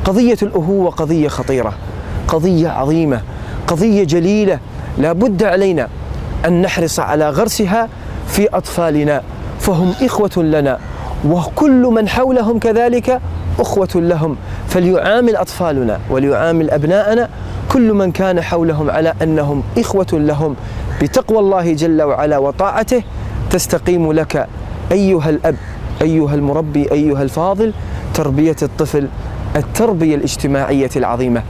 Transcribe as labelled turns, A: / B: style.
A: قضية الأخوة قضية خطيرة، قضية عظيمة، قضية جليلة، لا بد علينا أن نحرص على غرسها في أطفالنا، فهم إخوة لنا، وكل من حولهم كذلك أخوة لهم، فليعامل أطفالنا وليعامل أبناءنا كل من كان حولهم على أنهم إخوة لهم. بتقوى الله جل وعلا وطاعته تستقيم لك أيها الأب، أيها المربي، أيها الفاضل، تربية الطفل التربية الاجتماعية العظيمة.